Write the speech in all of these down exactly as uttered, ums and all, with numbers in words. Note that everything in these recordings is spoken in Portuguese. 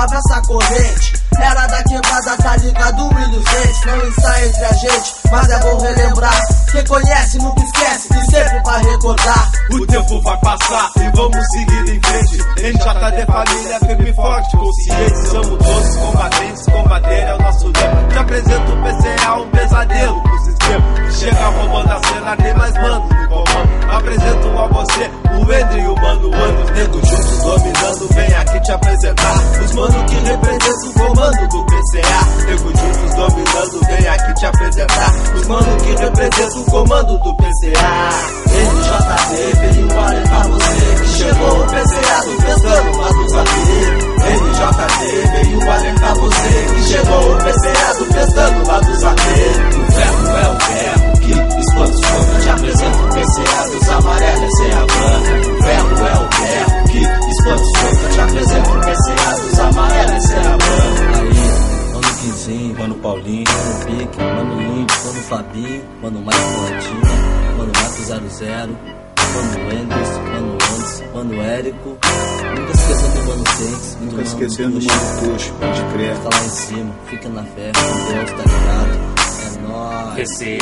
suave essa corrente. Era da quebrada, tá ligado, inocente. Não está entre a gente, mas é bom relembrar. Quem conhece nunca esquece e sempre vai recordar. O tempo vai passar e vamos seguir em frente. N J D família, firme e forte, consciente. Somos todos combatentes, combater é o nosso lema. Te apresento o P C A, um pesadelo pro sistema. Chega roubando a cena, tem mais mano no comando. Apresento a você o Ender e o mano Ando. Os negros juntos dominando, vem aqui te apresentar. Os mano que representam o comando do P C A. Negros juntos dominando, vem aqui te apresentar. Os mano que representam o comando do P C A. N J D veio pra você que chegou o P C A do Pestando lá do Zapê. N J D veio alertar você que chegou o P C A do Pestando lá do Zapê. O ferro é o ferro que espanta os focos. Te apresento o P C A dos amarelos, essa é a branca. O ferro é o ferro que espanta os focos. Te apresento o P C A dos amarelos, essa é a branca. Aí, mano Quinzinho, mano Paulinho, mano Pique, mano Índio, mano Fabinho, mano Mike Plantinho, mano Marco zero zero, mano Wenders, mano Andes, mano Érico. Nunca esquecendo do mano Takes, nunca esquecendo do mano Push, pode crer. Fica lá em cima, fica na fé, com Deus, tá ligado? É nóis. P C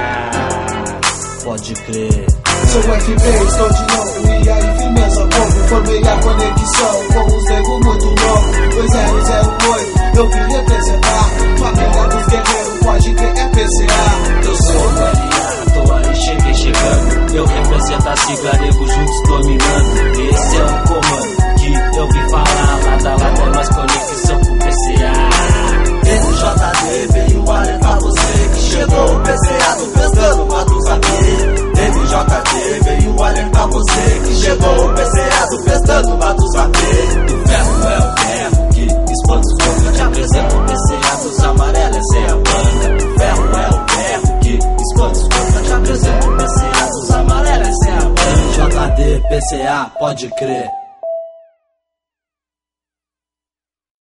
A, pode crer. Sou o F B, estou de novo, e aí firmeza, povo. Formei a conexão com os nego muito louco. dois zero zero oito, eu vim representar. Família dos guerreiros, pode crer, é P C A. Eu sou o L A, tô aí, cheguei chegando. Eu represento a sigla, nego juntos dominando. Esse é o comando que eu vim falar. Lado a lado é mais conexão com o P C A. N J D veio alertar você que chegou o P C A do Pestando lá do Zapê. N J D veio alertar você que chegou o P C A do Pestando lá do Zapê. O ferro é o ferro que espanta os focos. Te apresento o P C A dos amarelos, essa é a banda. O ferro é o ferro que espanta os focos. Te apresento o P C A dos amarelos, essa é a banda. J D, P C A, pode crer.